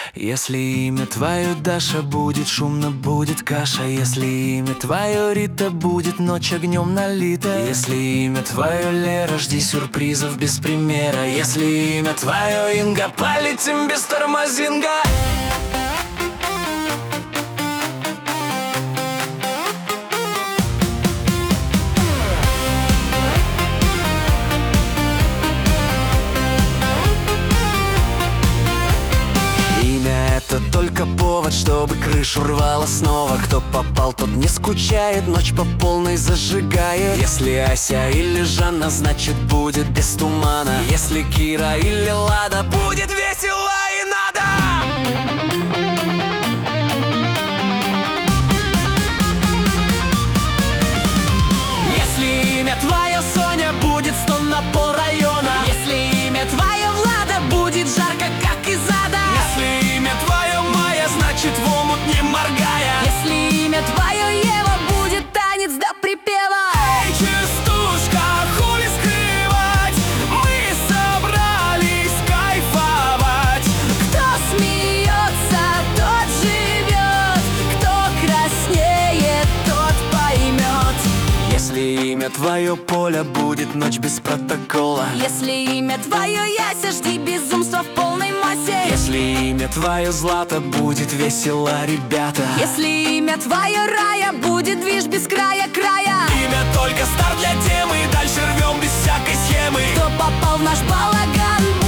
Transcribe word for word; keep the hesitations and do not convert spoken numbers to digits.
Если имя твое Даша, будет шумно, будет каша. Если имя твое Рита, будет ночь огнем налита. Если имя твое Лера, жди сюрпризов без примера. Если имя твое Инга, полетим без тормозинга. Это только повод, чтобы крышу рвало снова. Кто попал, тот не скучает, ночь по полной зажигает. Если Ася или Жанна, значит будет без тумана. Если Кира или Лада, будет весело и надо. Если имя твое Соня, будет стон на пол района. Если имя твое Влада, будет жарко, как из ада. Если имя твое Майя, значит в омут не моргая. Если имя твое Ева, будет танец до припева. Эй, частушка, хули скрывать, мы собрались кайфовать. Кто смеется, тот живет, кто краснеет, тот поймет. Если имя твое Поля, будет ночь без протокола. Если имя твое Яся, жди безумства в полной массе. Если имя твое Злата, будет весело, ребята. Если имя твое Рая, будет движ без края края. Имя только старт для темы, дальше рвем без всякой схемы. Кто попал в наш балаган,